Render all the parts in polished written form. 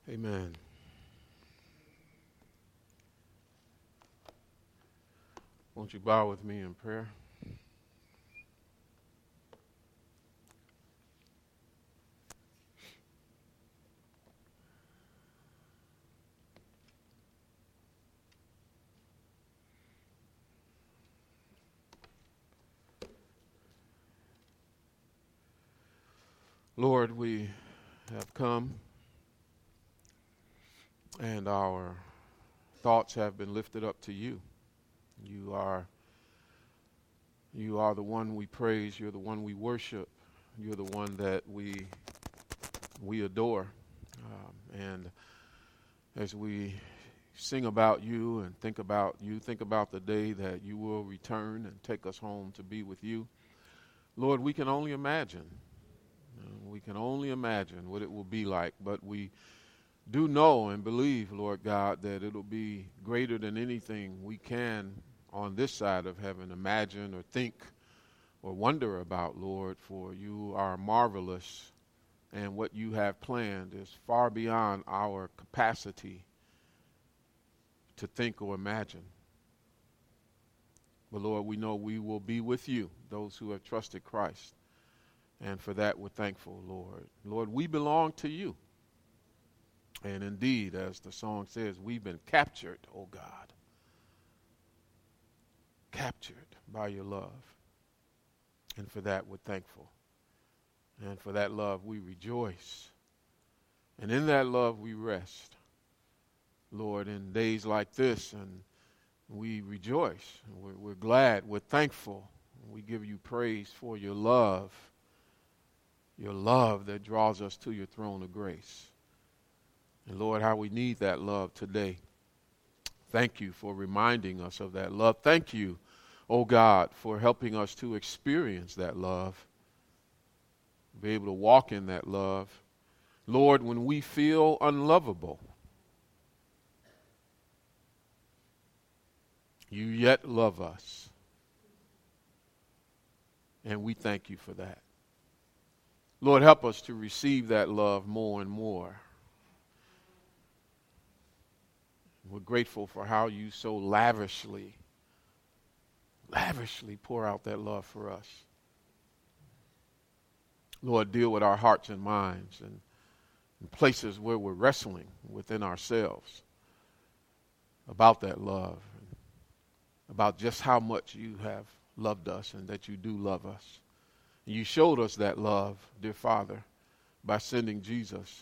Amen. Won't you bow with me in prayer? Lord, we have come and our thoughts have been lifted up to you. You are the one we praise. You're the one we worship. You're the one that we adore. And as we sing about you and think about you, think about the day that you will return and take us home to be with you. Lord, we can only imagine. We can only imagine what it will be like, but we do know and believe, Lord God, that it'll be greater than anything we can on this side of heaven imagine or think or wonder about, Lord, for you are marvelous, and what you have planned is far beyond our capacity to think or imagine. But Lord, we know we will be with you, those who have trusted Christ. And for that, we're thankful, Lord. Lord, we belong to you. And indeed, as the song says, we've been captured, oh God. Captured by your love. And for that, we're thankful. And for that love, we rejoice. And in that love, we rest. Lord, in days like this, and we rejoice. We're glad. We're thankful. We give you praise for your love. Your love that draws us to your throne of grace. And Lord, how we need that love today. Thank you for reminding us of that love. Thank you, oh God, for helping us to experience that love. Be able to walk in that love. Lord, when we feel unlovable, you yet love us. And we thank you for that. Lord, help us to receive that love more and more. We're grateful for how you so lavishly pour out that love for us. Lord, deal with our hearts and minds and places where we're wrestling within ourselves about that love, and about just how much you have loved us and that you do love us. You showed us that love, dear Father, by sending Jesus,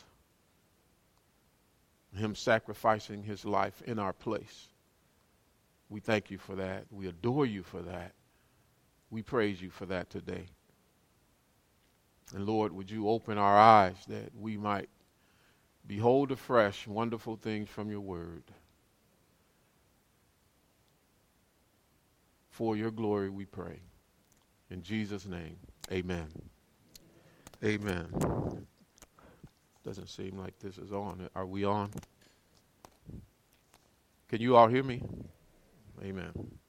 him sacrificing his life in our place. We thank you for that. We adore you for that. We praise you for that today. And Lord, would you open our eyes that we might behold afresh wonderful things from your word. For your glory we pray. In Jesus' name, amen. Amen. Doesn't seem like this is on. Are we on? Can you all hear me? Amen.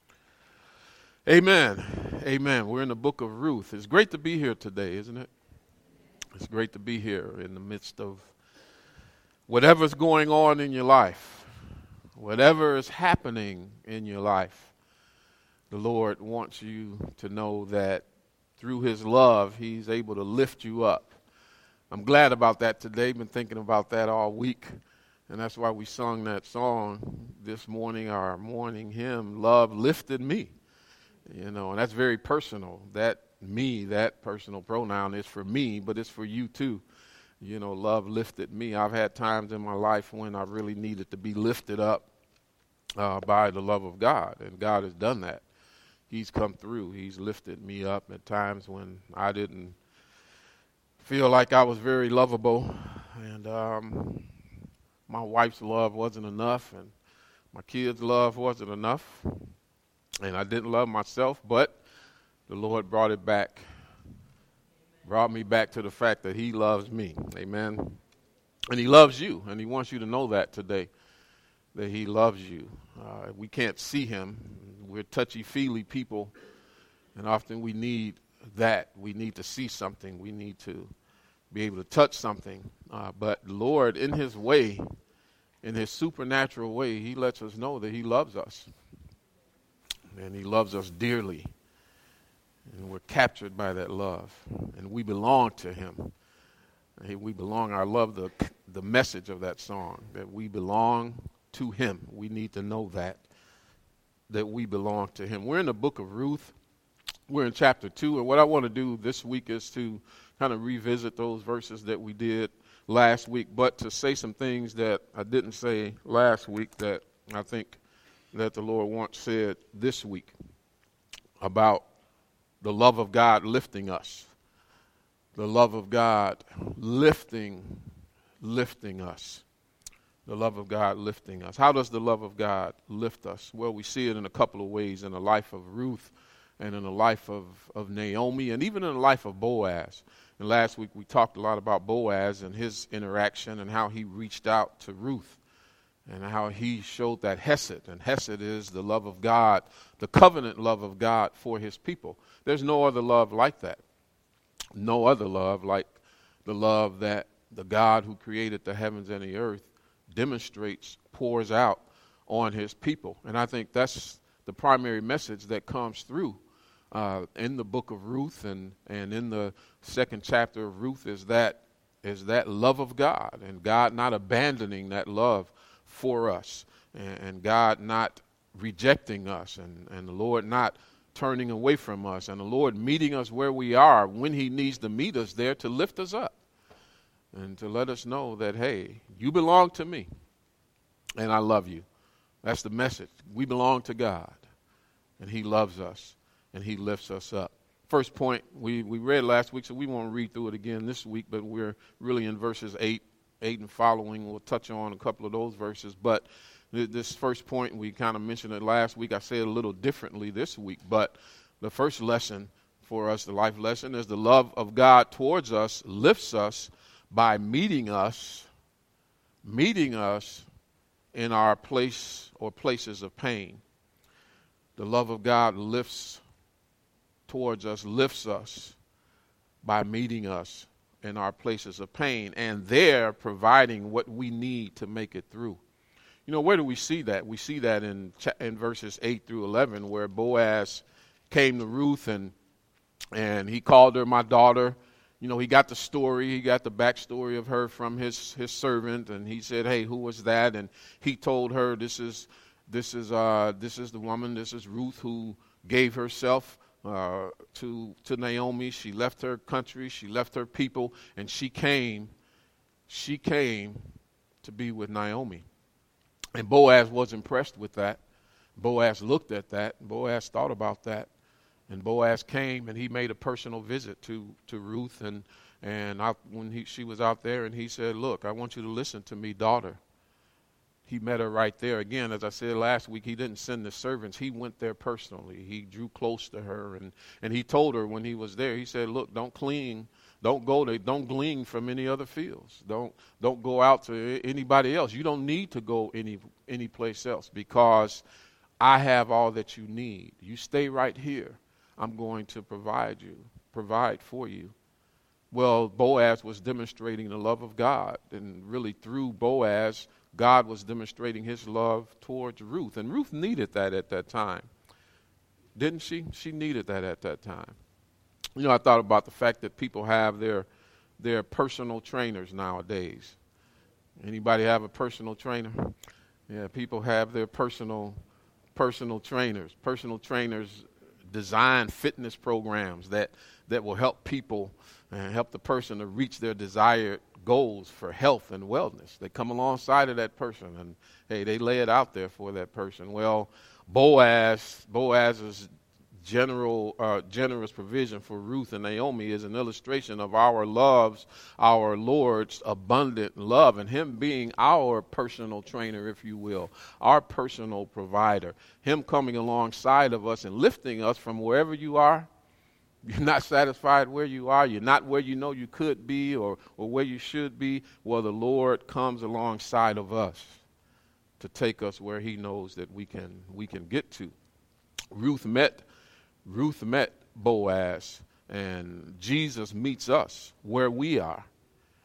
Amen. Amen. We're in the book of Ruth. It's great to be here today, isn't it? It's great to be here in the midst of whatever's going on in your life, whatever is happening in your life. The Lord wants you to know that through his love, he's able to lift you up. I'm glad about that today. Been thinking about that all week. And that's why we sung that song this morning, our morning hymn, Love Lifted Me. You know, and that's very personal. That me, that personal pronoun is for me, but it's for you too. You know, love lifted me. I've had times in my life when I really needed to be lifted up by the love of God. And God has done that. He's come through. He's lifted me up at times when I didn't feel like I was very lovable. And my wife's love wasn't enough. And my kids' love wasn't enough. And I didn't love myself. But the Lord brought me back to the fact that he loves me. Amen. And he loves you. And he wants you to know that today, that he loves you. We can't see him. We're touchy-feely people, and often we need that. We need to see something. We need to be able to touch something. But the Lord, in his way, in his supernatural way, he lets us know that he loves us. And he loves us dearly. And we're captured by that love. And we belong to him. We belong, I love the message of that song, that we belong to him. We need to know that we belong to him. We're in the book of Ruth. We're in chapter 2. And what I want to do this week is to kind of revisit those verses that we did last week, but to say some things that I didn't say last week that I think that the Lord once said this week about the love of God lifting us. The love of God lifting us. The love of God lifting us. How does the love of God lift us? Well, we see it in a couple of ways, in the life of Ruth and in the life of Naomi, and even in the life of Boaz. And last week we talked a lot about Boaz and his interaction and how he reached out to Ruth and how he showed that Hesed. And Hesed is the love of God, the covenant love of God for his people. There's no other love like that. No other love like the love that the God who created the heavens and the earth demonstrates, pours out on his people. And I think that's the primary message that comes through in the book of Ruth and in the second chapter of Ruth is that love of God, and God not abandoning that love for us, and God not rejecting us, and the Lord not turning away from us, and the Lord meeting us where we are when he needs to meet us there to lift us up and to let us know that, hey, you belong to me and I love you. That's the message. We belong to God and he loves us and he lifts us up. First point we read last week, so we won't read through it again this week, but we're really in verses 8 and following. We'll touch on a couple of those verses, but this first point, we kind of mentioned it last week. I say it a little differently this week, but the first lesson for us, the life lesson, is the love of God towards us lifts us by meeting us in our place or places of pain. The love of God lifts us by meeting us in our places of pain, and there providing what we need to make it through. You know, where do we see that? We see that in verses 8 through 11, where Boaz came to Ruth and he called her my daughter. You know, he got the story, he got the backstory of her from his servant, and he said, "Hey, who was that?" And he told her, "This is the woman. This is Ruth who gave herself to Naomi. She left her country, she left her people, and she came to be with Naomi." And Boaz was impressed with that. Boaz looked at that. Boaz thought about that. And Boaz came and he made a personal visit to Ruth. When she was out there, and he said, "Look, I want you to listen to me, daughter." He met her right there. Again, as I said last week, he didn't send the servants. He went there personally. He drew close to her. And he told her when he was there, he said, "Look, don't cling. Don't go there. Don't glean from any other fields. Don't go out to anybody else. You don't need to go any place else, because I have all that you need. You stay right here. I'm going to provide for you." Well, Boaz was demonstrating the love of God, and really through Boaz, God was demonstrating his love towards Ruth. And Ruth needed that at that time. Didn't she? She needed that at that time. You know, I thought about the fact that people have their personal trainers nowadays. Anybody have a personal trainer? Yeah, people have their personal trainers. Personal trainers design fitness programs that will help people and help the person to reach their desired goals for health and wellness. They come alongside of that person and, hey, they lay it out there for that person. Well, Boaz's generous provision for Ruth and Naomi is an illustration of our Lord's abundant love, and him being our personal trainer, if you will, our personal provider, him coming alongside of us and lifting us from wherever you are. You're not satisfied where you are. You're not where you know you could be or where you should be. Well, the Lord comes alongside of us to take us where he knows that we can get to. Ruth met Boaz, and Jesus meets us where we are.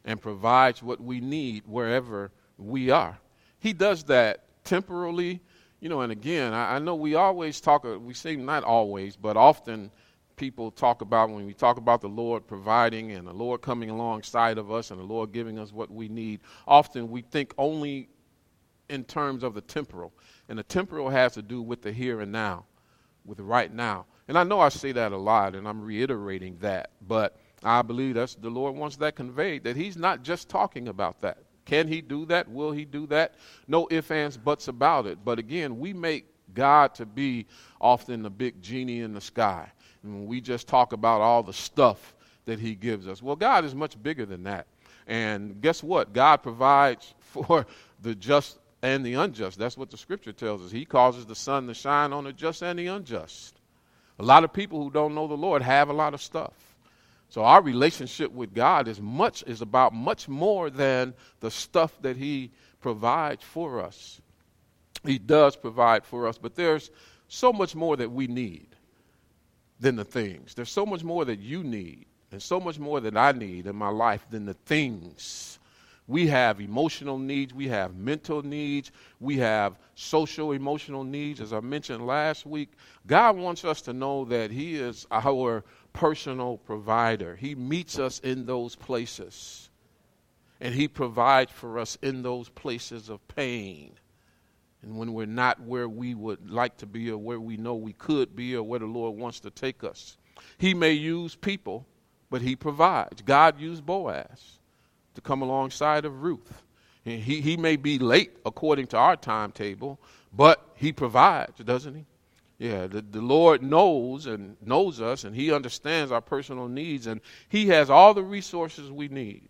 and provides what we need wherever we are. He does that temporally, and again, I know we always talk, we say not always, but often people talk about, when we talk about the Lord providing and the Lord coming alongside of us and the Lord giving us what we need, often we think only in terms of the temporal. And the temporal has to do with the here and now, with the right now. And I know I say that a lot, and I'm reiterating that, but I believe the Lord wants that conveyed, that he's not just talking about that. Can he do that? Will he do that? No ifs, ands, buts about it. But again, we make God to be often the big genie in the sky. And we just talk about all the stuff that he gives us. Well, God is much bigger than that. And guess what? God provides for the just and the unjust. That's what the scripture tells us. He causes the sun to shine on the just and the unjust. A lot of people who don't know the Lord have a lot of stuff. So our relationship with God is about much more than the stuff that he provides for us. He does provide for us, but there's so much more that we need than the things. There's so much more that you need and so much more that I need in my life than the things. We have emotional needs. We have mental needs. We have social emotional needs. As I mentioned last week, God wants us to know that he is our personal provider. He meets us in those places. And he provides for us in those places of pain. And when we're not where we would like to be or where we know we could be or where the Lord wants to take us. He may use people, but he provides. God used Boaz to come alongside of Ruth. And he may be late according to our timetable, but he provides, doesn't he? Yeah, the Lord knows us, and he understands our personal needs, and he has all the resources we need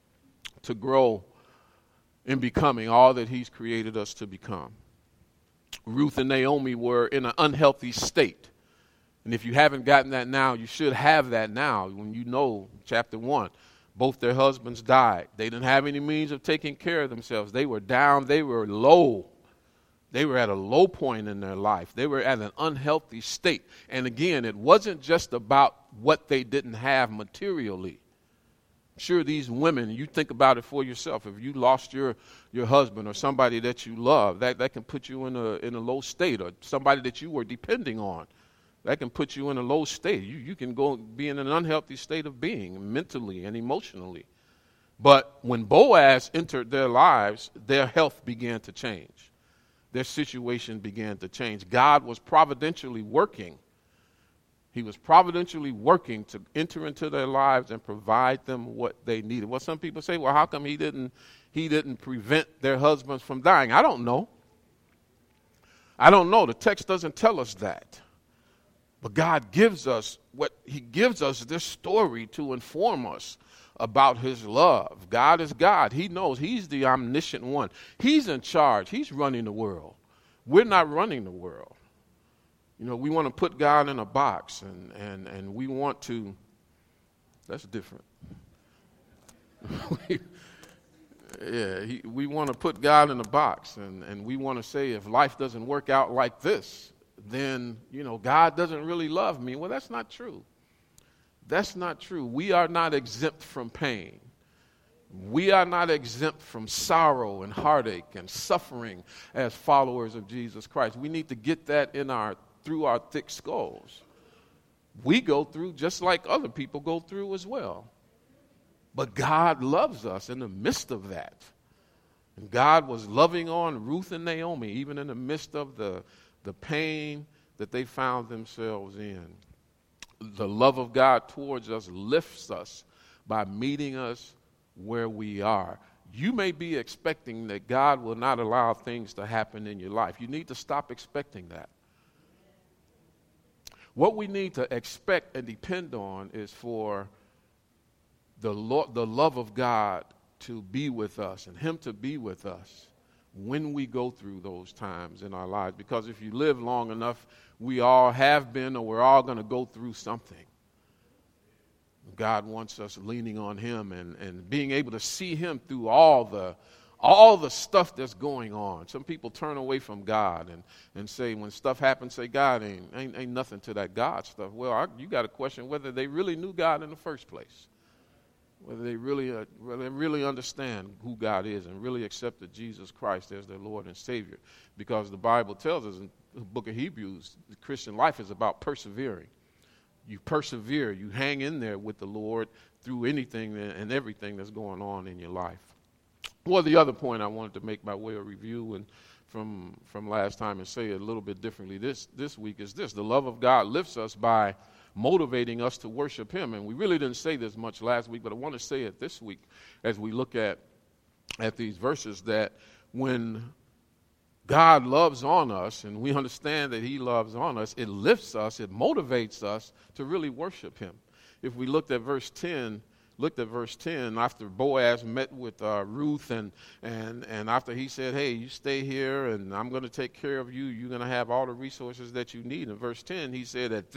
to grow in becoming all that he's created us to become. Ruth and Naomi were in an unhealthy state. And if you haven't gotten that now, you should have that now. When you know, chapter 1, both their husbands died. They didn't have any means of taking care of themselves. They were down. They were low. They were at a low point in their life. They were at an unhealthy state. And again, it wasn't just about what they didn't have materially. Sure, these women, you think about it for yourself. If you lost your husband or somebody that you love, that can put you in a low state, or somebody that you were depending on. That can put you in a low state. You can go be in an unhealthy state of being mentally and emotionally. But when Boaz entered their lives, their health began to change. Their situation began to change. God was providentially working. He was providentially working to enter into their lives and provide them what they needed. Well, some people say, well, how come he didn't prevent their husbands from dying? I don't know. The text doesn't tell us that. But God gives us this story to inform us about his love. God is God. He knows. He's the omniscient one. He's in charge. He's running the world. We're not running the world. We want to put God in a box, and we want to, that's different. We want to put God in a box, and we want to say, if life doesn't work out like this, then, God doesn't really love me. Well, that's not true. That's not true. We are not exempt from pain. We are not exempt from sorrow and heartache and suffering as followers of Jesus Christ. We need to get that through our thick skulls. We go through just like other people go through as well. But God loves us in the midst of that. And God was loving on Ruth and Naomi, even in the midst of the pain that they found themselves in. The love of God towards us lifts us by meeting us where we are. You may be expecting that God will not allow things to happen in your life. You need to stop expecting that. What we need to expect and depend on is for the love of God to be with us and him to be with us when we go through those times in our lives. Because if you live long enough, we all have been, or we're all going to go through something. God wants us leaning on him and being able to see him through all the stuff that's going on. Some people turn away from God and say, when stuff happens, say, God ain't nothing to that God stuff. Well, you got to question whether they really knew God in the first place. whether they really understand who God is and really accepted Jesus Christ as their Lord and Savior. Because the Bible tells us in the book of Hebrews, the Christian life is about persevering. You persevere, you hang in there with the Lord through anything and everything that's going on in your life. Well, the other point I wanted to make by way of review and from last time and say it a little bit differently this week is this: the love of God lifts us by motivating us to worship him. And we really didn't say this much last week, but I want to say it this week as we look at these verses, that when God loves on us and we understand that he loves on us, it lifts us, it motivates us to really worship him. If we looked at verse 10, after Boaz met with Ruth and after he said, hey, you stay here and I'm going to take care of you, you're going to have all the resources that you need. In verse 10, he said, At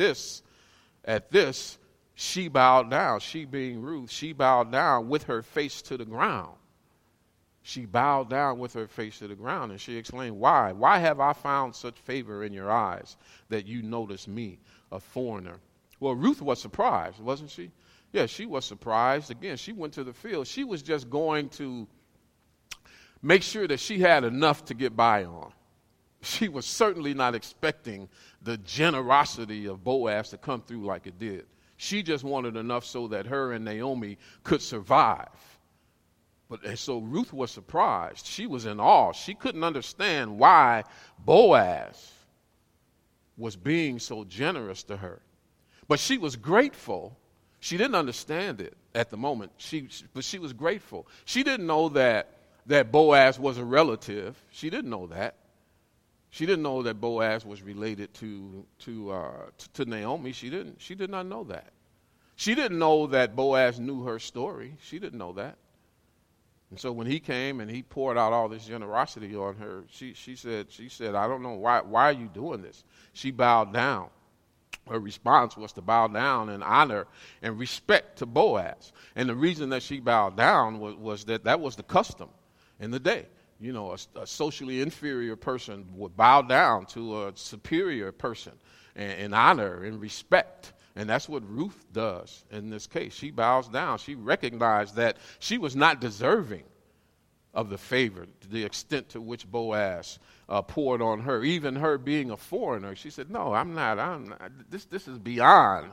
this, she bowed down. She being Ruth, she bowed down with her face to the ground. She bowed down with her face to the ground, and she explained, why? Why have I found such favor in your eyes that you notice me, a foreigner? Well, Ruth was surprised, wasn't she? Yeah, she was surprised. Again, she went to the field. She was just going to make sure that she had enough to get by on. She was certainly not expecting the generosity of Boaz to come through like it did. She just wanted enough so that her and Naomi could survive. And so Ruth was surprised. She was in awe. She couldn't understand why Boaz was being so generous to her. But she was grateful. She didn't understand it at the moment, but she was grateful. She didn't know that Boaz was a relative. She didn't know that. She didn't know that Boaz was related to Naomi. She did not know that. She didn't know that Boaz knew her story. She didn't know that. And so when he came and he poured out all this generosity on her, she said, I don't know, why are you doing this? She bowed down. Her response was to bow down in honor and respect to Boaz. And the reason that she bowed down was that was the custom in the day. You know, a socially inferior person would bow down to a superior person in honor and respect. And that's what Ruth does in this case. She bows down. She recognized that she was not deserving of the favor to the extent to which Boaz poured on her. Even her being a foreigner, she said, no, I'm not. This is beyond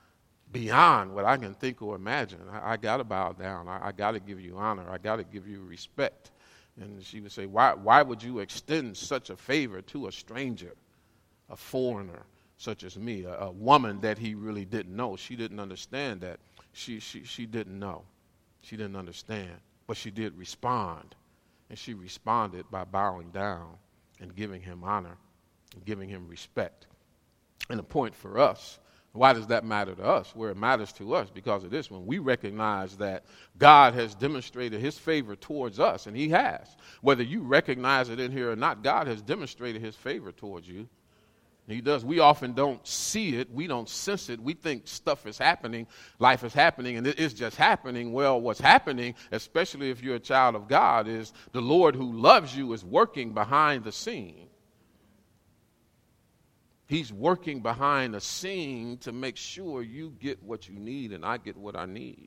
what I can think or imagine. I got to bow down. I got to give you honor. I got to give you respect. And she would say, why would you extend such a favor to a stranger, a foreigner such as me, a woman that he really didn't know? She didn't understand that. She didn't know. She didn't understand. But she did respond. And she responded by bowing down and giving him honor and giving him respect. And the point for us, why does that matter to us? Where it matters to us, because of this: when we recognize that God has demonstrated his favor towards us, and he has. Whether you recognize it in here or not, God has demonstrated his favor towards you. He does. We often don't see it. We don't sense it. We think stuff is happening, life is happening, and it's just happening. Well, what's happening, especially if you're a child of God, is the Lord who loves you is working behind the scene. He's working behind the scene to make sure you get what you need and I get what I need.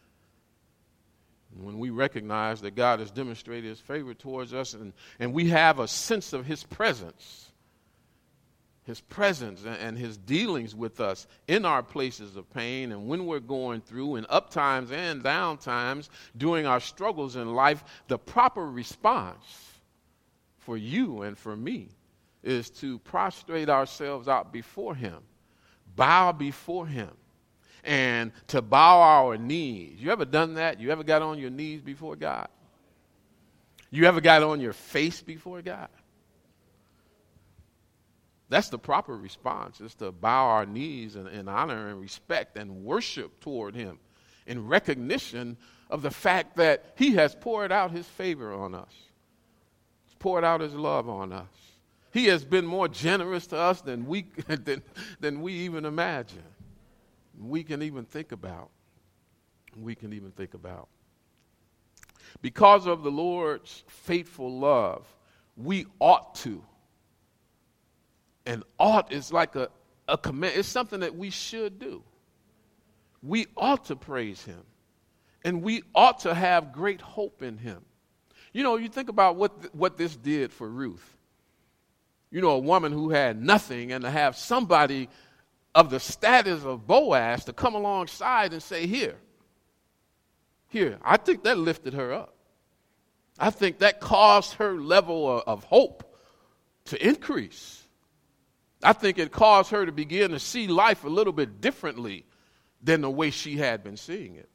And when we recognize that God has demonstrated his favor towards us and we have a sense of his presence and his dealings with us in our places of pain and when we're going through, in up times and down times, during our struggles in life, the proper response for you and for me is to prostrate ourselves out before him, bow before him, and to bow our knees. You ever done that? You ever got on your knees before God? You ever got on your face before God? That's the proper response, is to bow our knees in honor and respect and worship toward him in recognition of the fact that he has poured out his favor on us. He's poured out his love on us. He has been more generous to us than we even imagine. We can even think about. Because of the Lord's faithful love, we ought to. And ought is like a command. It's something that we should do. We ought to praise him And we ought to have great hope in him. You know, you think about what this did for Ruth. You know, a woman who had nothing, and to have somebody of the status of Boaz to come alongside and say, here. I think that lifted her up. I think that caused her level of hope to increase. I think it caused her to begin to see life a little bit differently than the way she had been seeing it.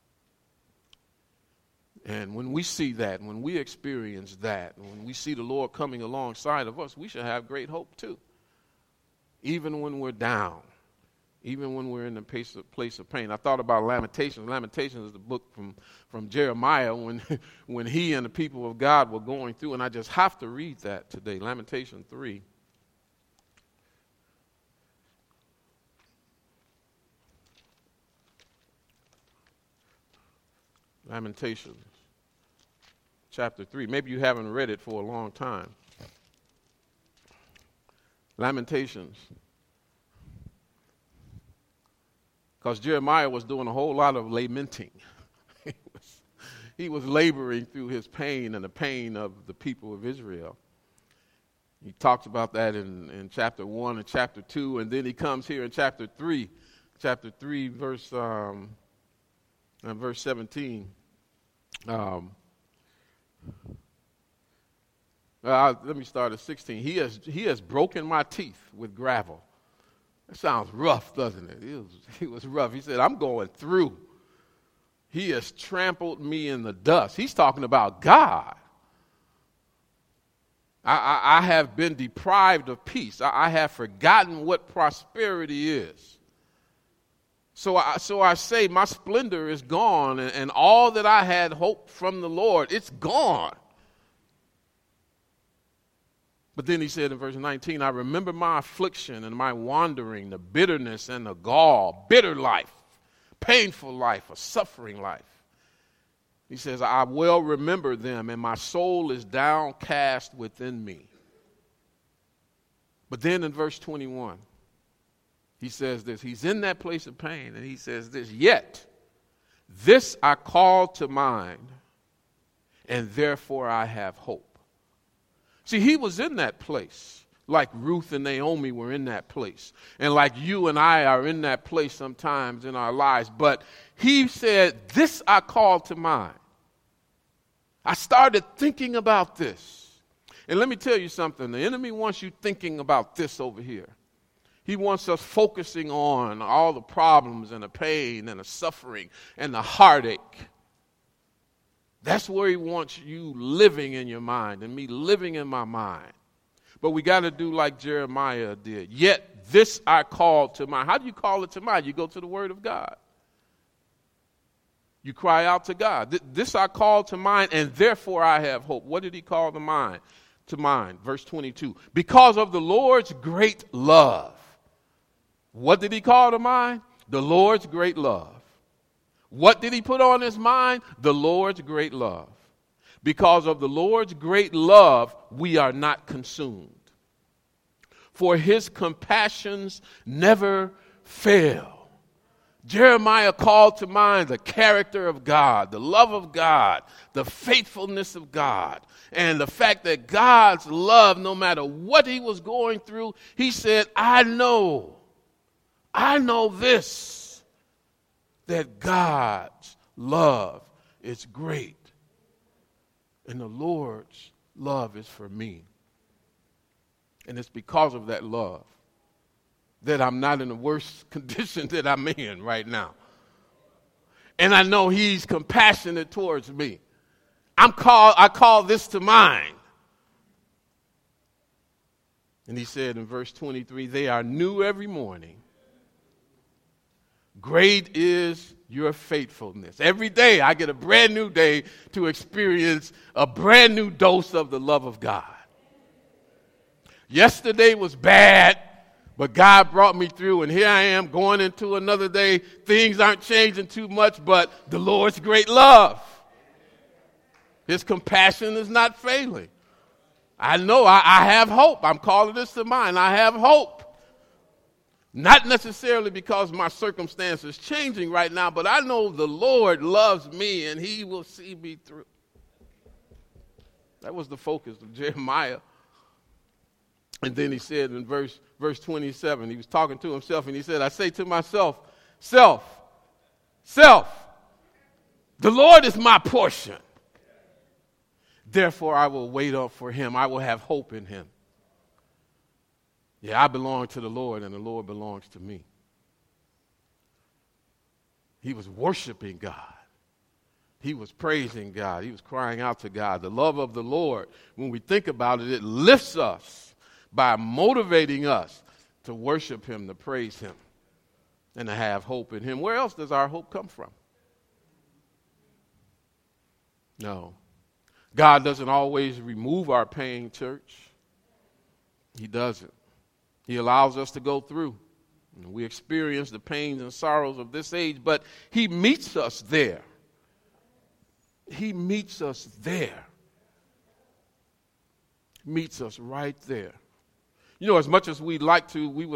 And when we see that, when we experience that, when we see the Lord coming alongside of us, we should have great hope too. Even when we're down, even when we're in the place of pain. I thought about Lamentations. Lamentations is the book from Jeremiah when he and the people of God were going through, and I just have to read that today. Lamentation 3. Lamentations, chapter 3. Maybe you haven't read it for a long time. Lamentations. Because Jeremiah was doing a whole lot of lamenting. He was laboring through his pain and the pain of the people of Israel. He talks about that in chapter 1 and chapter 2, and then he comes here in chapter 3. Chapter 3, verse 17. Let me start at 16. He has broken my teeth with gravel. That sounds rough, doesn't it? It was rough. He said, I'm going through. He has trampled me in the dust. He's talking about God. I have been deprived of peace. I have forgotten what prosperity is. So I say my splendor is gone, and all that I had hoped from the Lord, it's gone. But then he said in verse 19, I remember my affliction and my wandering, the bitterness and the gall, bitter life, painful life, a suffering life. He says, I well remember them, and my soul is downcast within me. But then in verse 21, he says this. He's in that place of pain, and he says this, yet this I call to mind, and therefore I have hope. See, he was in that place, like Ruth and Naomi were in that place, and like you and I are in that place sometimes in our lives. But he said, this I call to mind. I started thinking about this. And let me tell you something. The enemy wants you thinking about this over here. He wants us focusing on all the problems and the pain and the suffering and the heartache. That's where he wants you living in your mind and me living in my mind. But we got to do like Jeremiah did. Yet this I call to mind. How do you call it to mind? You go to the Word of God. You cry out to God. This I call to mind, and therefore I have hope. What did he call to mind? To mind, verse 22. Because of the Lord's great love. What did he call to mind? The Lord's great love. What did he put on his mind? The Lord's great love. Because of the Lord's great love, we are not consumed. For his compassions never fail. Jeremiah called to mind the character of God, the love of God, the faithfulness of God, and the fact that God's love, no matter what he was going through, he said, I know this. That God's love is great. And the Lord's love is for me. And it's because of that love that I'm not in the worst condition that I'm in right now. And I know he's compassionate towards me. I call this to mind. And he said in verse 23, they are new every morning. Great is your faithfulness. Every day I get a brand new day to experience a brand new dose of the love of God. Yesterday was bad, but God brought me through, and here I am going into another day. Things aren't changing too much, but the Lord's great love. His compassion is not failing. I know I have hope. I'm calling this to mind. I have hope. Not necessarily because my circumstance is changing right now, but I know the Lord loves me and he will see me through. That was the focus of Jeremiah. And then he said in verse 27, he was talking to himself and he said, I say to myself, self, the Lord is my portion. Therefore I will wait up for him. I will have hope in him. Yeah, I belong to the Lord and the Lord belongs to me. He was worshiping God. He was praising God. He was crying out to God. The love of the Lord, when we think about it, it lifts us by motivating us to worship him, to praise him, and to have hope in him. Where else does our hope come from? No. God doesn't always remove our pain, church. He doesn't. He allows us to go through. We experience the pains and sorrows of this age, but he meets us there. He meets us there. Meets us right there. You know, as much as we would like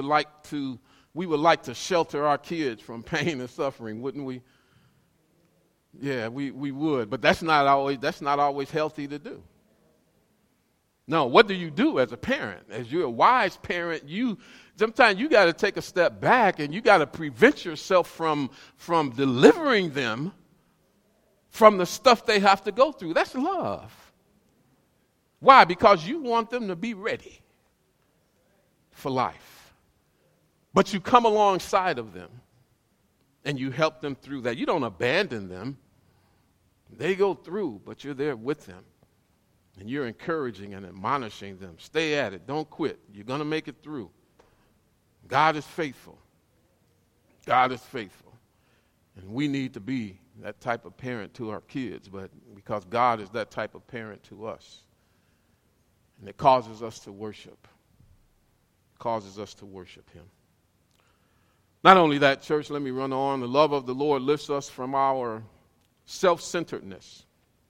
to shelter our kids from pain and suffering, wouldn't we? Yeah, we would, but that's not always healthy to do. No, what do you do as a parent? As you're a wise parent, sometimes you got to take a step back and you got to prevent yourself from delivering them from the stuff they have to go through. That's love. Why? Because you want them to be ready for life. But you come alongside of them and you help them through that. You don't abandon them. They go through, but you're there with them. And you're encouraging and admonishing them. Stay at it. Don't quit. You're going to make it through. God is faithful. God is faithful. And we need to be that type of parent to our kids, but because God is that type of parent to us. And it causes us to worship. Causes us to worship him. Not only that, church, let me run on. The love of the Lord lifts us from our self-centeredness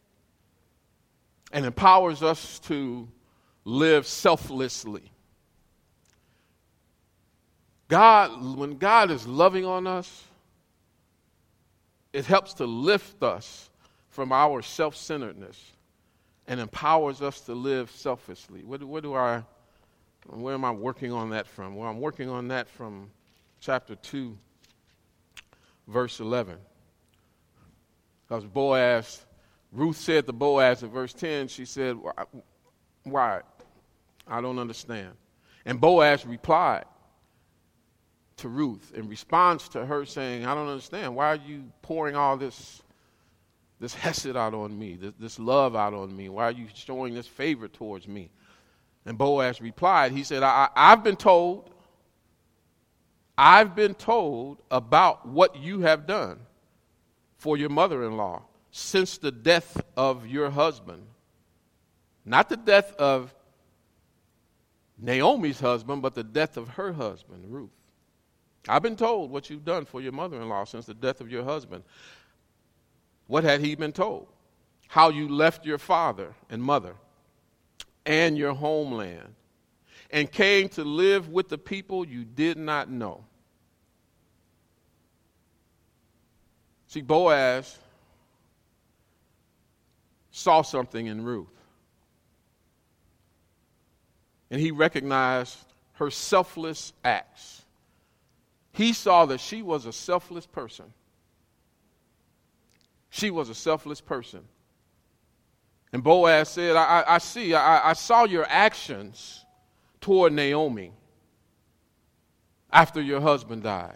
and empowers us to live selflessly. When God is loving on us, it helps to lift us from our self-centeredness and empowers us to live selflessly. Where am I working on that from? Well, I'm working on that from chapter 2, verse 11. Because Ruth said to Boaz in verse 10, she said, why? I don't understand. And Boaz replied to Ruth in response to her saying, I don't understand. Why are you pouring all this hesed out on me, this love out on me? Why are you showing this favor towards me? And Boaz replied, he said, I've been told about what you have done for your mother-in-law since the death of your husband. Not the death of Naomi's husband, but the death of her husband, Ruth. I've been told what you've done for your mother-in-law since the death of your husband. What had he been told? How you left your father and mother and your homeland and came to live with the people you did not know. See, Boaz saw something in Ruth. And he recognized her selfless acts. He saw that she was a selfless person. She was a selfless person. And Boaz said, I saw your actions toward Naomi after your husband died.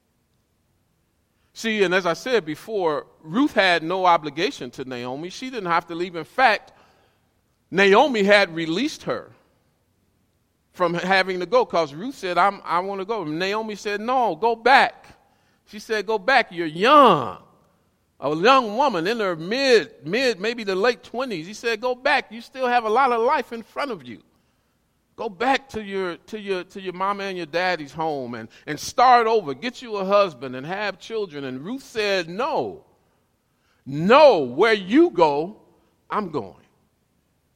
See, and as I said before, Ruth had no obligation to Naomi. She didn't have to leave. In fact, Naomi had released her from having to go because Ruth said, I want to go. And Naomi said, no, go back. She said, go back. You're young. A young woman in her mid, maybe the late 20s. He said, go back. You still have a lot of life in front of you. Go back to your mama and your daddy's home and start over. Get you a husband and have children. And Ruth said, no. No, where you go, I'm going.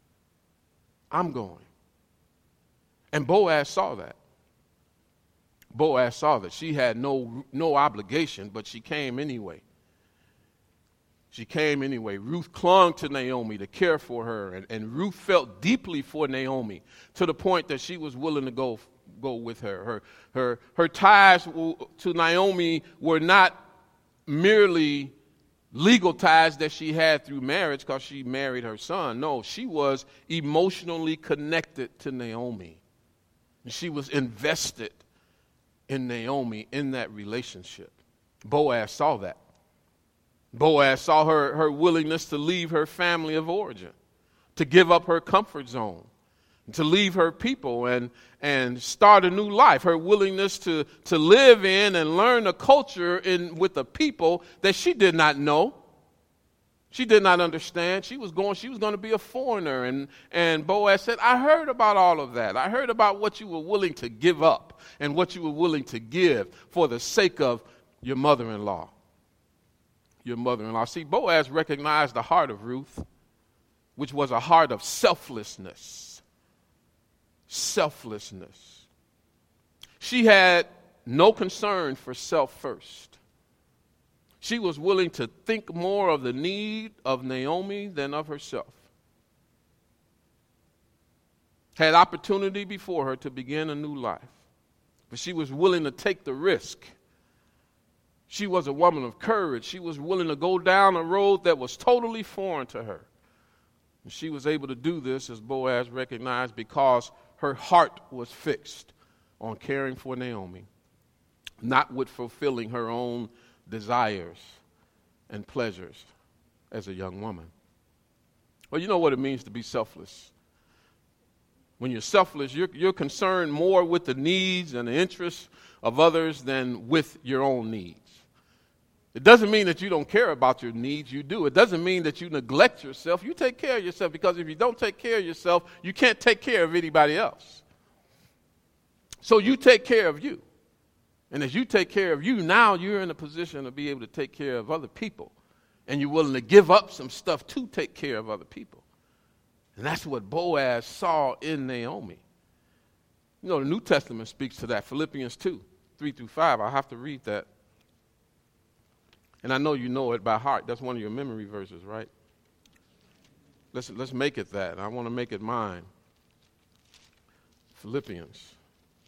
I'm going. And Boaz saw that. Boaz saw that she had no obligation, but she came anyway. She came anyway. Ruth clung to Naomi to care for her, and Ruth felt deeply for Naomi to the point that she was willing to go with her. Her ties to Naomi were not merely legal ties that she had through marriage because she married her son. No, she was emotionally connected to Naomi. She was invested in Naomi in that relationship. Boaz saw that. Boaz saw her willingness to leave her family of origin, to give up her comfort zone, to leave her people and start a new life, her willingness to live in and learn a culture with a people that she did not know. She did not understand. She was going to be a foreigner. And Boaz said, I heard about all of that. I heard about what you were willing to give up and what you were willing to give for the sake of your mother-in-law. Your mother-in-law. See, Boaz recognized the heart of Ruth, which was a heart of selflessness. Selflessness. She had no concern for self first. She was willing to think more of the need of Naomi than of herself. Had opportunity before her to begin a new life, but she was willing to take the risk. She was a woman of courage. She was willing to go down a road that was totally foreign to her. And she was able to do this, as Boaz recognized, because her heart was fixed on caring for Naomi, not with fulfilling her own desires and pleasures as a young woman. Well, you know what it means to be selfless. When you're selfless, you're concerned more with the needs and the interests of others than with your own needs. It doesn't mean that you don't care about your needs. You do. It doesn't mean that you neglect yourself. You take care of yourself, because if you don't take care of yourself, you can't take care of anybody else. So you take care of you. And as you take care of you, now you're in a position to be able to take care of other people. And you're willing to give up some stuff to take care of other people. And that's what Boaz saw in Naomi. You know, the New Testament speaks to that. Philippians 2, 3-5. I'll have to read that. And I know you know it by heart. That's one of your memory verses, right? Let's make it that. I want to make it mine. Philippians.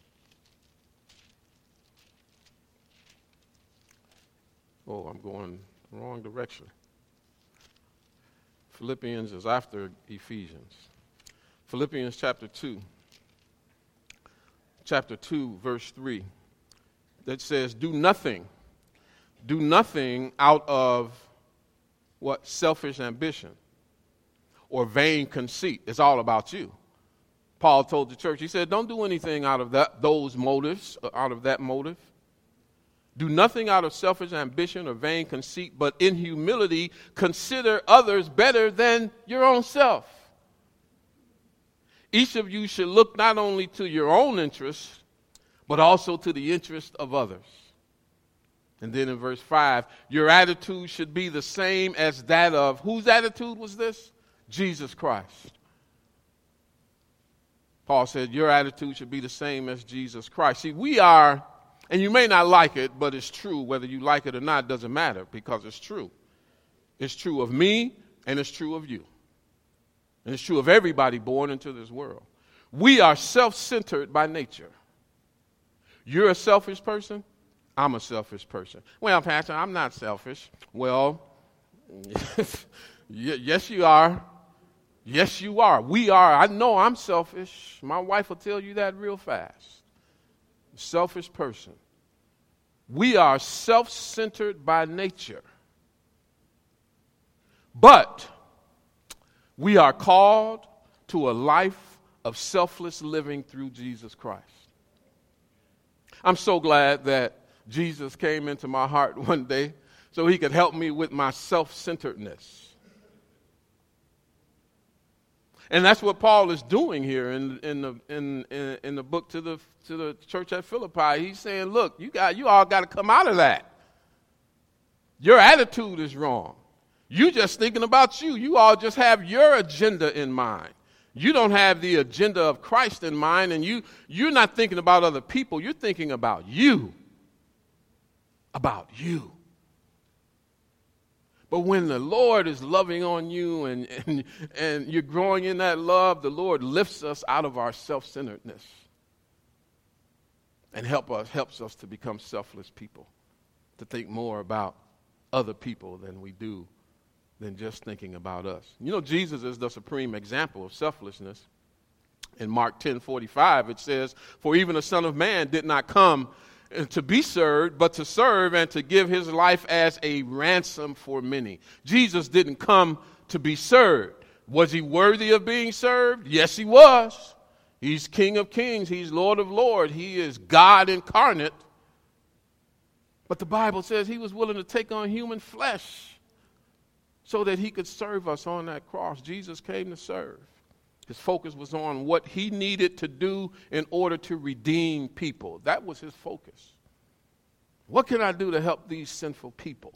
Oh, I'm going the wrong direction. Philippians is after Ephesians. Philippians chapter 2. Chapter 2, verse 3. That says, do nothing out of what? Selfish ambition or vain conceit. It's all about you. Paul told the church, he said, don't do anything out of those motives, out of that motive. Do nothing out of selfish ambition or vain conceit, but in humility consider others better than your own self. Each of you should look not only to your own interests, but also to the interest of others. And then in verse 5, your attitude should be the same as that of, whose attitude was this? Jesus Christ. Paul said, your attitude should be the same as Jesus Christ. See, we are, and you may not like it, but it's true. Whether you like it or not doesn't matter, because it's true. It's true of me, and it's true of you. And it's true of everybody born into this world. We are self-centered by nature. You're a selfish person. I'm a selfish person. Well, Pastor, I'm not selfish. Well, yes, you are. Yes, you are. We are. I know I'm selfish. My wife will tell you that real fast. Selfish person. We are self-centered by nature. But we are called to a life of selfless living through Jesus Christ. I'm so glad that Jesus came into my heart one day so he could help me with my self-centeredness. And that's what Paul is doing here in the book to the church at Philippi. He's saying, look, you all got to come out of that. Your attitude is wrong. You just thinking about you. You all just have your agenda in mind. You don't have the agenda of Christ in mind, and you're not thinking about other people. You're thinking about you. About you. But when the Lord is loving on you and you're growing in that love, the Lord lifts us out of our self-centeredness and helps us to become selfless people, to think more about other people than just thinking about us. You know, Jesus is the supreme example of selflessness. In Mark 10:45, it says, "For even the Son of Man did not come to be served, but to serve and to give his life as a ransom for many." Jesus didn't come to be served. Was he worthy of being served? Yes, he was. He's King of Kings. He's Lord of Lords. He is God incarnate. But the Bible says he was willing to take on human flesh so that he could serve us on that cross. Jesus came to serve. His focus was on what he needed to do in order to redeem people. That was his focus. What can I do to help these sinful people?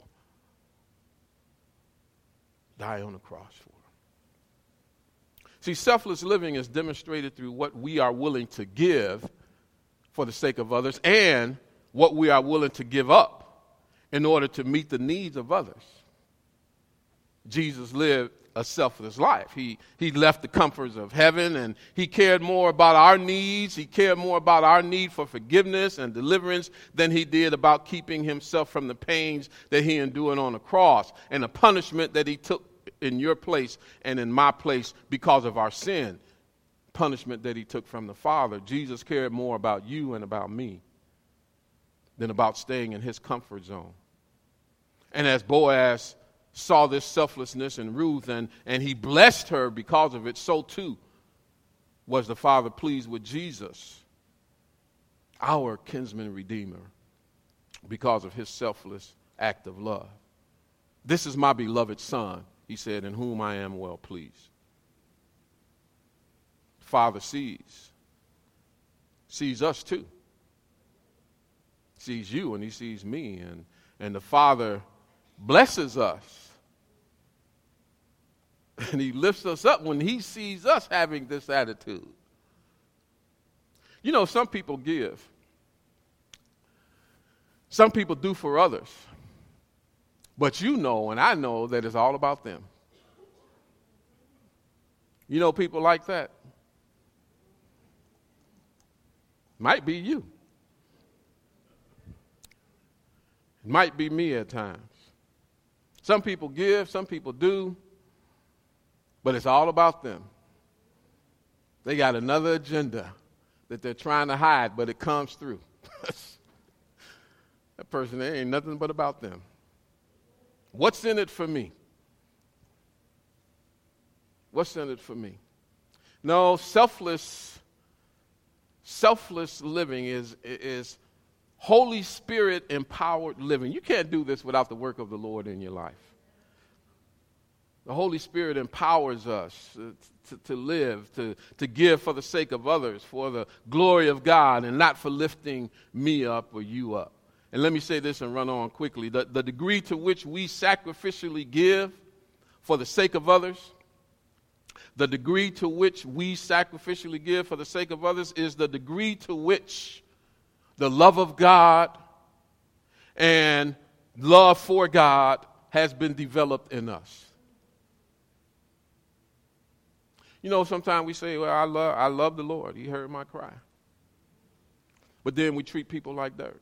Die on the cross for them. See, selfless living is demonstrated through what we are willing to give for the sake of others and what we are willing to give up in order to meet the needs of others. Jesus lived a selfless life. He left the comforts of heaven, and he cared more about our needs. He cared more about our need for forgiveness and deliverance than he did about keeping himself from the pains that he endured on the cross and the punishment that he took in your place and in my place because of our sin. Punishment that he took from the Father. Jesus cared more about you and about me than about staying in his comfort zone. And as Boaz saw this selflessness in Ruth and he blessed her because of it, so too was the Father pleased with Jesus, our kinsman redeemer, because of his selfless act of love. "This is my beloved Son," he said, "in whom I am well pleased." Father sees us too. Sees you and he sees me, and the Father blesses us. And he lifts us up when he sees us having this attitude. You know, some people give. Some people do for others. But you know and I know that it's all about them. You know people like that? Might be you. It might be me at times. Some people give, some people do, but it's all about them. They got another agenda that they're trying to hide, but it comes through. That person, there ain't nothing but about them. What's in it for me? What's in it for me? No, selfless living is Holy Spirit empowered living. You can't do this without the work of the Lord in your life. The Holy Spirit empowers us to live, to give for the sake of others, for the glory of God, and not for lifting me up or you up. And let me say this and run on quickly. The degree to which we sacrificially give for the sake of others, the degree to which we sacrificially give for the sake of others is the degree to which the love of God and love for God has been developed in us. You know, sometimes we say, well, I love the Lord. He heard my cry. But then we treat people like dirt.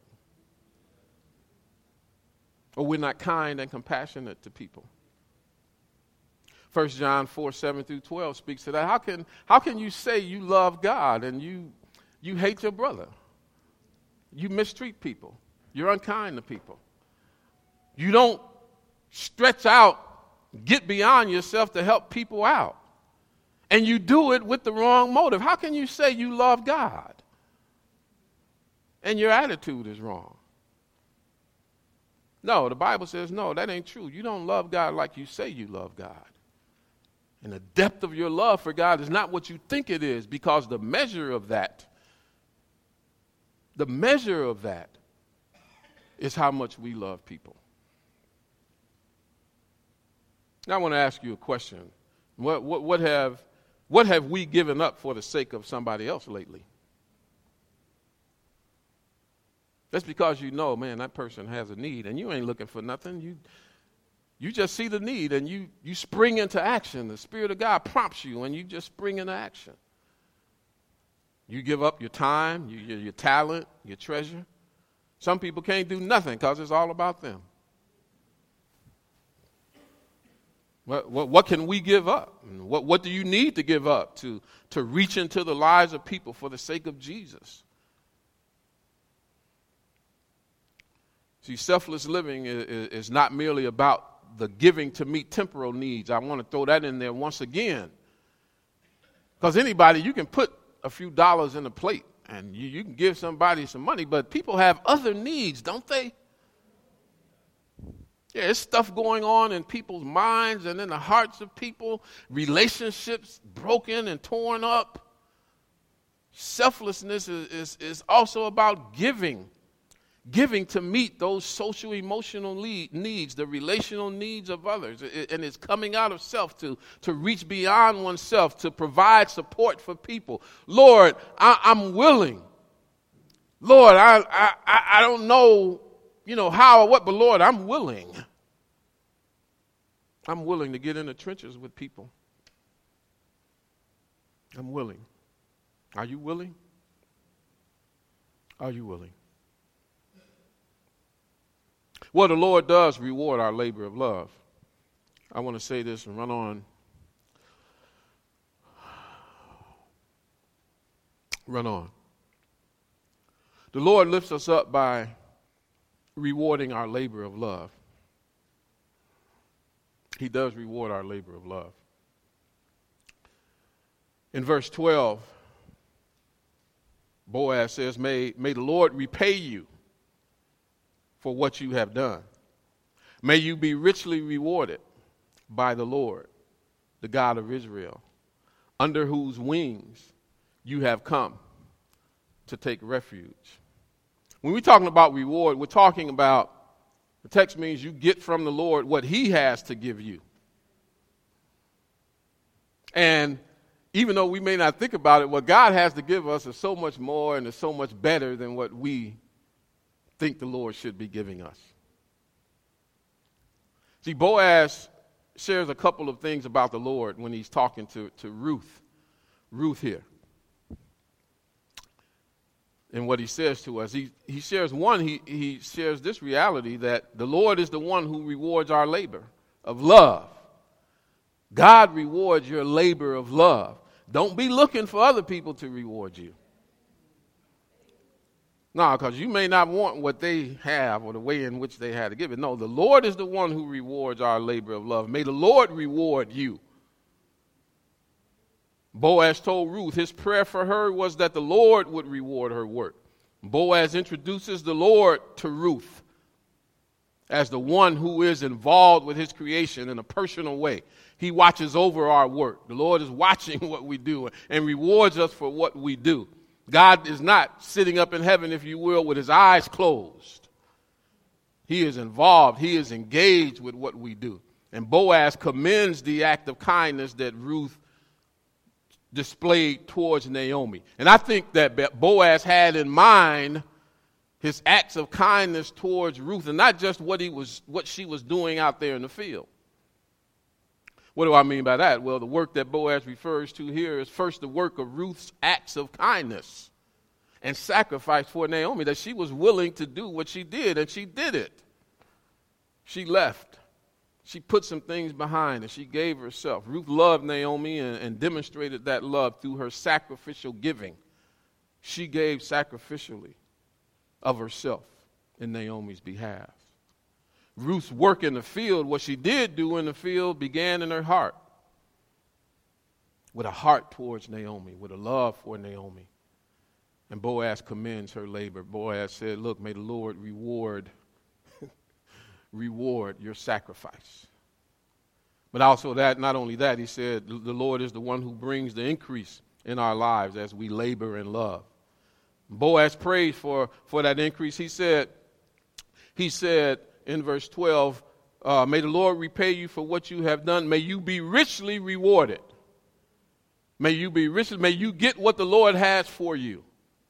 Or we're not kind and compassionate to people. 1 John 4:7-12 speaks to that. How can you say you love God and you hate your brother? You mistreat people. You're unkind to people. You don't stretch out, get beyond yourself to help people out. And you do it with the wrong motive. How can you say you love God and your attitude is wrong? No, the Bible says, no, that ain't true. You don't love God like you say you love God. And the depth of your love for God is not what you think it is, because the measure of that is how much we love people. Now I want to ask you a question. What have What have we given up for the sake of somebody else lately? That's because you know, man, that person has a need, and you ain't looking for nothing. You just see the need, and you spring into action. The Spirit of God prompts you, and you just spring into action. You give up your time, your talent, your treasure. Some people can't do nothing because it's all about them. What can we give up? What do you need to give up to reach into the lives of people for the sake of Jesus? See, selfless living is not merely about the giving to meet temporal needs. I want to throw that in there once again. Because anybody, you can put a few dollars in a plate and you can give somebody some money, but people have other needs, don't they? Yeah, there's stuff going on in people's minds and in the hearts of people, relationships broken and torn up. Selflessness is also about giving to meet those social emotional needs, the relational needs of others. And it's coming out of self to reach beyond oneself, to provide support for people. Lord, I'm willing. Lord, I don't know, how or what, but Lord, I'm willing. I'm willing to get in the trenches with people. I'm willing. Are you willing? Are you willing? Well, the Lord does reward our labor of love. I want to say this and run on. Run on. The Lord lifts us up by rewarding our labor of love. He does reward our labor of love. In verse 12, Boaz says, May the Lord repay you for what you have done. May you be richly rewarded by the Lord, the God of Israel, under whose wings you have come to take refuge. When we're talking about reward, we're talking about, the text means you get from the Lord what he has to give you. And even though we may not think about it, what God has to give us is so much more and is so much better than what we think the Lord should be giving us. See, Boaz shares a couple of things about the Lord when he's talking to Ruth here. And what he says to us, he shares one, he shares this reality that the Lord is the one who rewards our labor of love. God rewards your labor of love. Don't be looking for other people to reward you. No, because you may not want what they have or the way in which they had to give it. No, the Lord is the one who rewards our labor of love. May the Lord reward you. Boaz told Ruth his prayer for her was that the Lord would reward her work. Boaz introduces the Lord to Ruth as the one who is involved with his creation in a personal way. He watches over our work. The Lord is watching what we do and rewards us for what we do. God is not sitting up in heaven, if you will, with his eyes closed. He is involved. He is engaged with what we do. And Boaz commends the act of kindness that Ruth displayed towards Naomi. And I think that Boaz had in mind his acts of kindness towards Ruth, and not just what she was doing out there in the field. What do I mean by that? Well, the work that Boaz refers to here is first the work of Ruth's acts of kindness and sacrifice for Naomi, that she was willing to do what she did, and she did it. She left. She put some things behind, and she gave herself. Ruth loved Naomi and demonstrated that love through her sacrificial giving. She gave sacrificially of herself in Naomi's behalf. Ruth's work in the field, what she did do in the field, began in her heart. With a heart towards Naomi, with a love for Naomi. And Boaz commends her labor. Boaz said, look, may the Lord reward your sacrifice. But also not only that, he said, the Lord is the one who brings the increase in our lives as we labor in love. Boaz prayed for that increase. He said in verse 12, may the Lord repay you for what you have done. May you be richly rewarded May you be rich. May you get what the Lord has for you.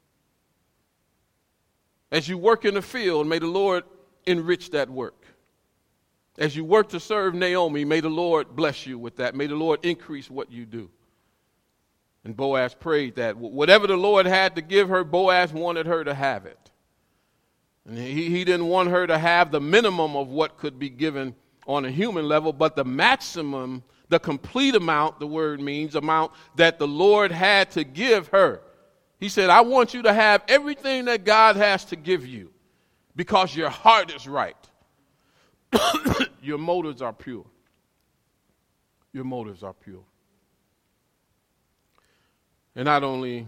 As you work in the field, may the Lord enrich that work. As you work to serve Naomi, may the Lord bless you with that. May the Lord increase what you do. And Boaz prayed that whatever the Lord had to give her, Boaz wanted her to have it. And he didn't want her to have the minimum of what could be given on a human level, but the maximum, the complete amount, the word means, amount that the Lord had to give her. He said, I want you to have everything that God has to give you because your heart is right. Your motives are pure. Your motives are pure. And not only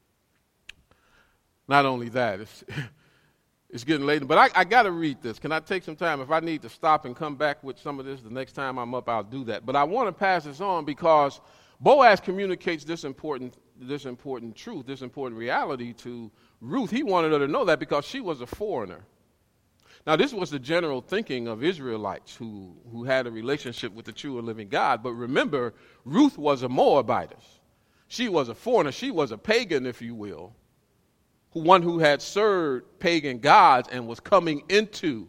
that, it's getting late, but I got to read this. Can I take some time? If I need to stop and come back with some of this the next time I'm up, I'll do that. But I want to pass this on because Boaz communicates this important truth, this important reality to Ruth. He wanted her to know that because she was a foreigner. Now, this was the general thinking of Israelites who had a relationship with the true and living God. But remember, Ruth was a Moabitess. She was a foreigner. She was a pagan, if you will, one who had served pagan gods and was coming into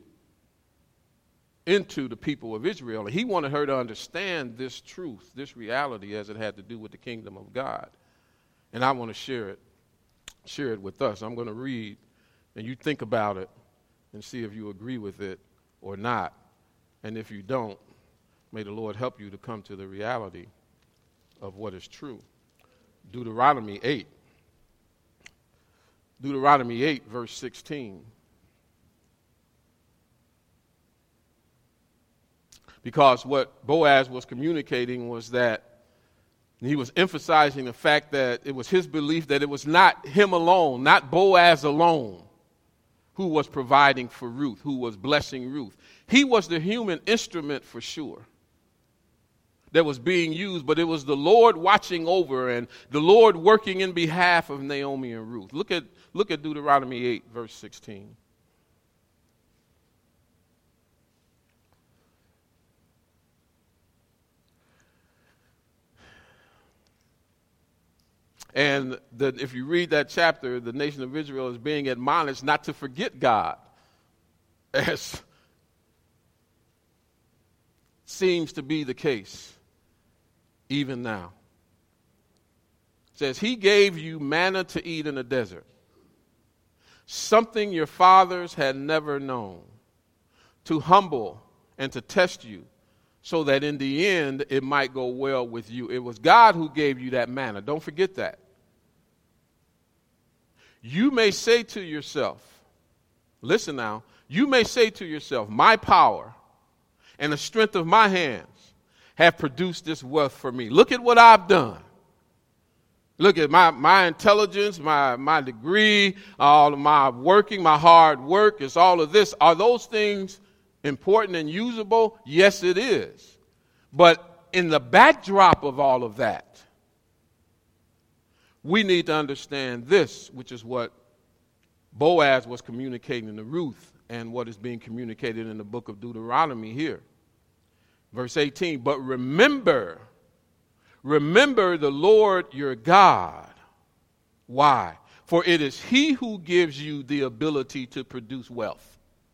the people of Israel. And he wanted her to understand this truth, this reality, as it had to do with the kingdom of God. And I want to share it with us. I'm going to read, and you think about it and see if you agree with it or not. And if you don't, may the Lord help you to come to the reality of what is true. Deuteronomy 8, verse 16. Because what Boaz was communicating was that he was emphasizing the fact that it was his belief that it was not him alone, not Boaz alone, who was providing for Ruth, who was blessing Ruth. He was the human instrument for sure that was being used, but it was the Lord watching over and the Lord working in behalf of Naomi and Ruth. Look at Deuteronomy 8, verse 16. And if you read that chapter, the nation of Israel is being admonished not to forget God, as seems to be the case even now. It says, he gave you manna to eat in the desert, something your fathers had never known, to humble and to test you, so that in the end it might go well with you. It was God who gave you that manna. Don't forget that. You may say to yourself, listen now, you may say to yourself, my power and the strength of my hands have produced this wealth for me. Look at what I've done. Look at my intelligence, my degree, all of my working, my hard work, it's all of this. Are those things important and usable? Yes, it is. But in the backdrop of all of that, we need to understand this, which is what Boaz was communicating to Ruth and what is being communicated in the book of Deuteronomy here. Verse 18, but remember the Lord your God. Why? For it is he who gives you the ability to produce wealth.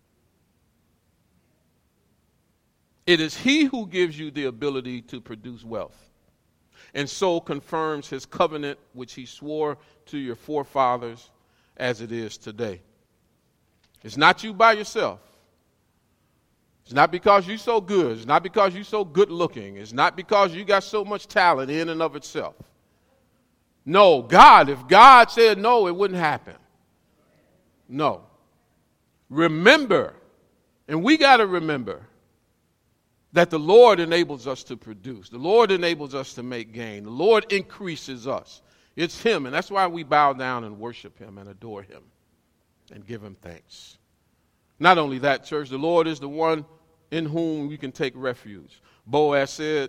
It is he who gives you the ability to produce wealth, and so confirms his covenant which he swore to your forefathers as it is today. It's not you by yourself. It's not because you're so good. It's not because you're so good looking. It's not because you got so much talent in and of itself. No, God, if God said no, it wouldn't happen. No. Remember, and we got to remember, that the Lord enables us to produce. The Lord enables us to make gain. The Lord increases us. It's him, and that's why we bow down and worship him and adore him and give him thanks. Not only that, church, the Lord is the one in whom we can take refuge. Boaz said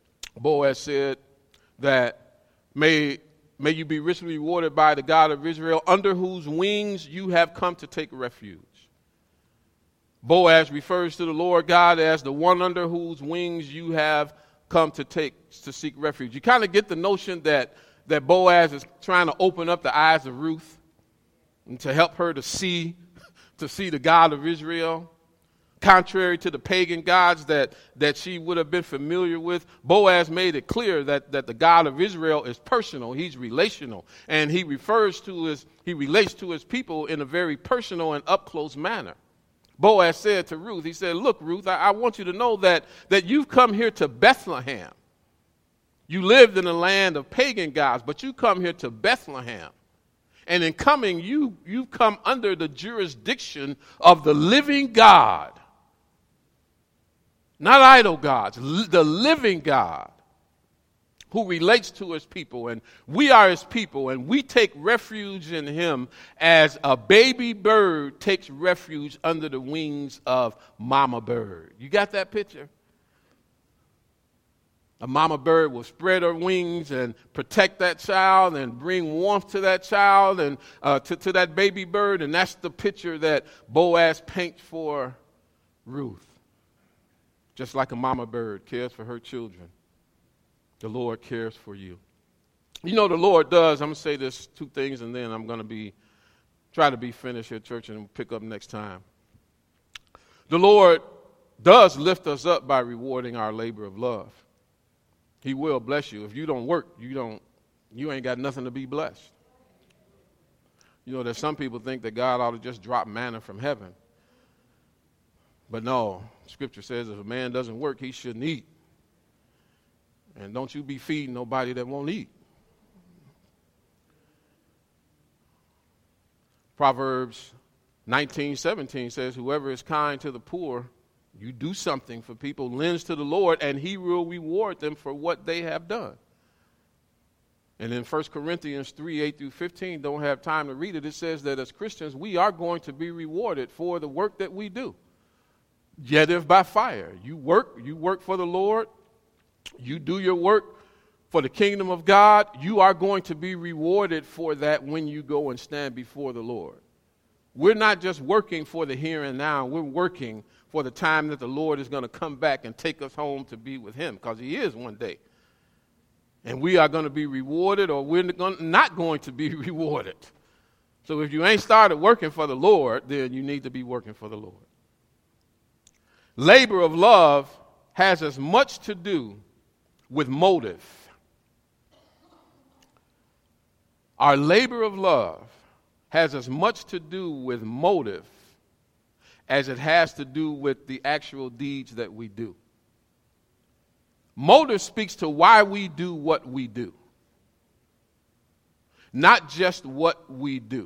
that may you be richly rewarded by the God of Israel, under whose wings you have come to take refuge. Boaz refers to the Lord God as the one under whose wings you have come to seek refuge. You kind of get the notion that Boaz is trying to open up the eyes of Ruth and to help her to see the God of Israel. Contrary to the pagan gods that she would have been familiar with, Boaz made it clear that the God of Israel is personal. He's relational. And he relates to his people in a very personal and up-close manner. Boaz said to Ruth, he said, look, Ruth, I want you to know that you've come here to Bethlehem. You lived in a land of pagan gods, but you come here to Bethlehem. And in coming, you've come under the jurisdiction of the living God. Not idol gods, the living God who relates to his people. And we are his people, and we take refuge in him as a baby bird takes refuge under the wings of mama bird. You got that picture? A mama bird will spread her wings and protect that child and bring warmth to that child and to that baby bird. And that's the picture that Boaz paints for Ruth. Just like a mama bird cares for her children, the Lord cares for you. You know, the Lord does. I'm going to say this 2 things, and then I'm going to try to be finished here, church, and pick up next time. The Lord does lift us up by rewarding our labor of love. He will bless you. If you don't work, you ain't got nothing to be blessed. You know, there's some people think that God ought to just drop manna from heaven. But no, Scripture says if a man doesn't work, he shouldn't eat. And don't you be feeding nobody that won't eat. Proverbs 19:17 says, whoever is kind to the poor, you do something for people, lends to the Lord, and he will reward them for what they have done. And in 1 Corinthians 3:8-15, don't have time to read it, it says that as Christians, we are going to be rewarded for the work that we do. Yet if by fire. You work for the Lord, you do your work for the kingdom of God, you are going to be rewarded for that when you go and stand before the Lord. We're not just working for the here and now, we're working for the time that the Lord is going to come back and take us home to be with him, because he is one day. And we are going to be rewarded, or we're not going to be rewarded. So if you ain't started working for the Lord, then you need to be working for the Lord. Labor of love has as much to do with motive. Our labor of love has as much to do with motive as it has to do with the actual deeds that we do. Motive speaks to why we do what we do, not just what we do.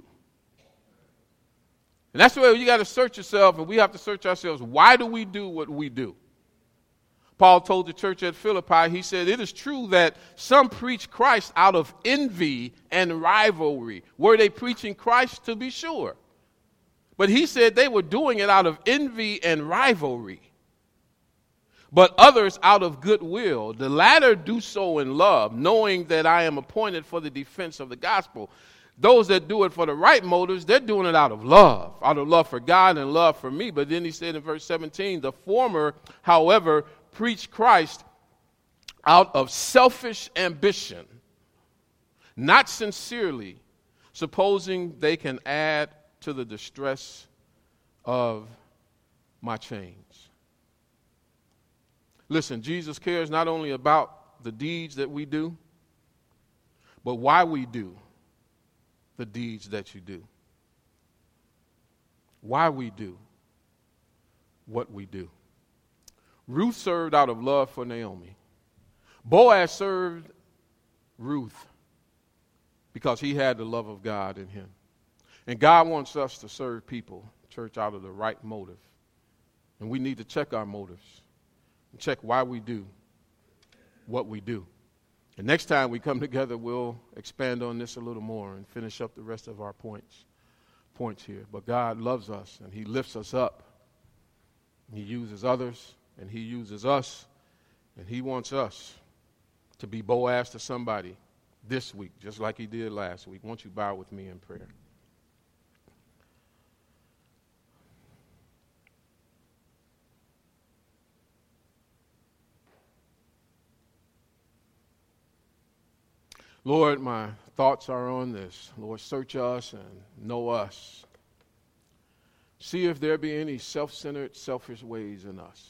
And that's where you got to search yourself, and we have to search ourselves. Why do we do what we do? Paul told the church at Philippi, he said, it is true that some preach Christ out of envy and rivalry. Were they preaching Christ? To be sure. But he said they were doing it out of envy and rivalry. But others out of goodwill. The latter do so in love, knowing that I am appointed for the defense of the gospel. Those that do it for the right motives, they're doing it out of love for God and love for me. But then he said in verse 17, the former, however, preach Christ out of selfish ambition, not sincerely, supposing they can add to the distress of my chains. Listen, Jesus cares not only about the deeds that we do, but why we do the deeds that you do. Why we do what we do. Ruth served out of love for Naomi. Boaz served Ruth because he had the love of God in him. And God wants us to serve people, church, out of the right motive. And we need to check our motives and check why we do what we do. And next time we come together, we'll expand on this a little more and finish up the rest of our points here. But God loves us, and he lifts us up. He uses others, and he uses us, and he wants us to be Boaz to somebody this week, just like he did last week. Won't you bow with me in prayer? Lord, my thoughts are on this. Lord, search us and know us. See if there be any self-centered, selfish ways in us.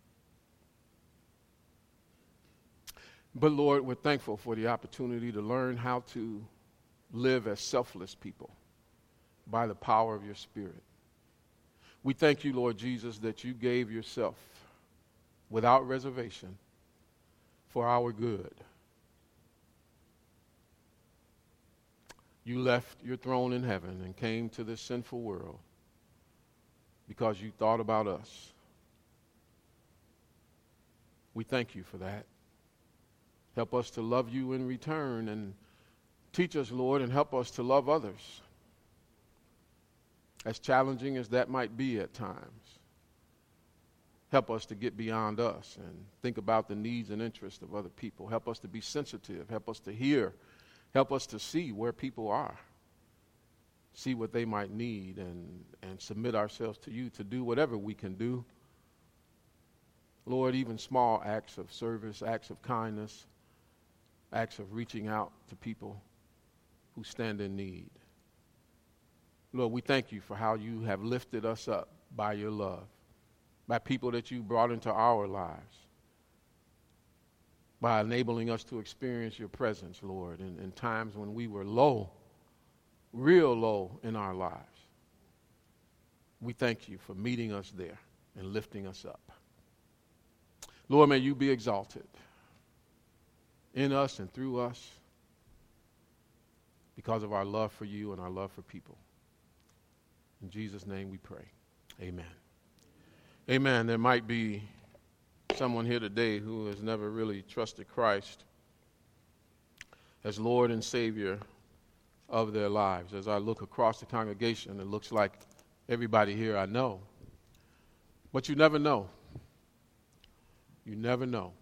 But Lord, we're thankful for the opportunity to learn how to live as selfless people by the power of your Spirit. We thank you, Lord Jesus, that you gave yourself without reservation for our good. You left your throne in heaven and came to this sinful world because you thought about us. We thank you for that. Help us to love you in return, and teach us, Lord, and help us to love others, as challenging as that might be at times. Help us to get beyond us and think about the needs and interests of other people. Help us to be sensitive. Help us to hear. Help us to see where people are, see what they might need, and submit ourselves to you to do whatever we can do. Lord, even small acts of service, acts of kindness, acts of reaching out to people who stand in need. Lord, we thank you for how you have lifted us up by your love, by people that you brought into our lives, by enabling us to experience your presence, Lord, in times when we were low, real low in our lives. We thank you for meeting us there and lifting us up. Lord, may you be exalted in us and through us because of our love for you and our love for people. In Jesus' name we pray. Amen. Amen. There might be someone here today who has never really trusted Christ as Lord and Savior of their lives. As I look across the congregation, it looks like everybody here I know. But you never know. You never know.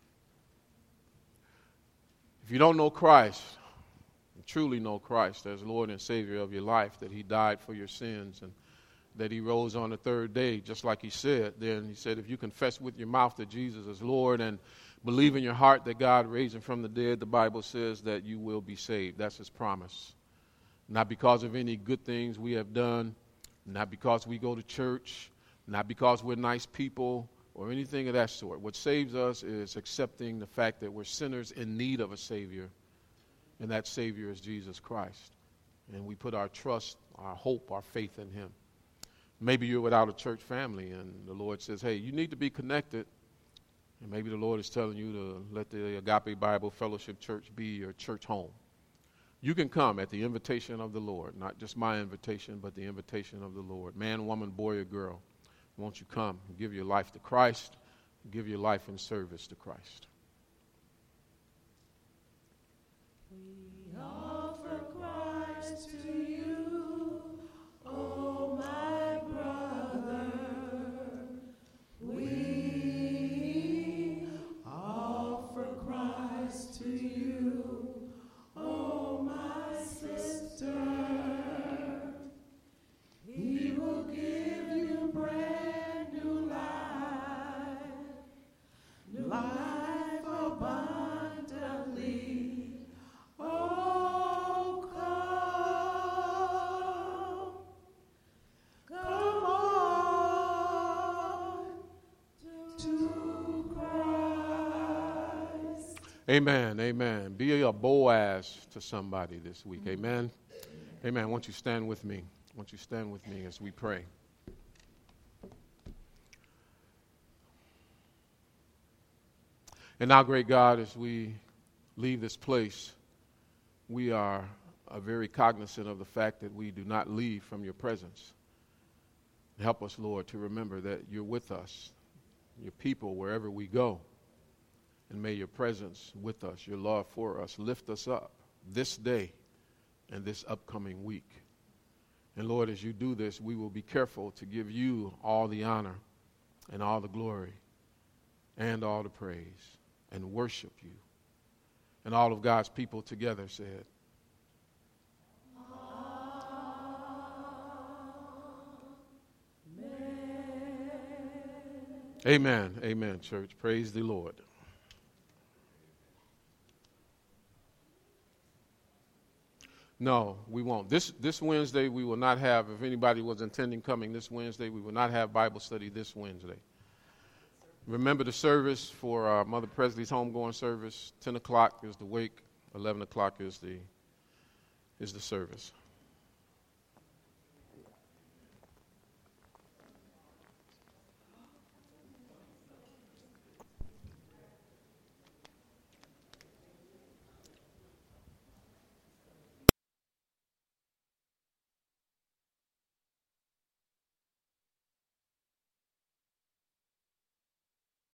If you don't know Christ, truly know Christ as Lord and Savior of your life, that he died for your sins and that he rose on the third day, just like he said. Then he said, if you confess with your mouth that Jesus is Lord and believe in your heart that God raised him from the dead, the Bible says that you will be saved. That's his promise. Not because of any good things we have done, not because we go to church, not because we're nice people or anything of that sort. What saves us is accepting the fact that we're sinners in need of a Savior, and that Savior is Jesus Christ. And we put our trust, our hope, our faith in him. Maybe you're without a church family and the Lord says, hey, you need to be connected. And maybe the Lord is telling you to let the Agape Bible Fellowship Church be your church home. You can come at the invitation of the Lord, not just my invitation, but the invitation of the Lord. Man, woman, boy, or girl, won't you come and give your life to Christ, give your life in service to Christ. We offer Christ to you, oh my brother. We offer Christ to you, oh my sister. He will give you brand new life abundantly. Oh, come on to Christ. Amen, amen. Be a Boaz to somebody this week. Amen. Amen. Won't you stand with me? Won't you stand with me as we pray? And now, great God, as we leave this place, we are very cognizant of the fact that we do not leave from your presence. Help us, Lord, to remember that you're with us, your people, wherever we go. And may your presence with us, your love for us, lift us up this day and this upcoming week. And Lord, as you do this, we will be careful to give you all the honor and all the glory and all the praise and worship you. And all of God's people together said, Amen. Amen, church. Praise the Lord. No, we won't. This Wednesday we will not have, if anybody was intending coming this Wednesday, we will not have Bible study this Wednesday. Remember the service for Mother Presley's homegoing service. 10 o'clock is the wake. 11 o'clock is the service.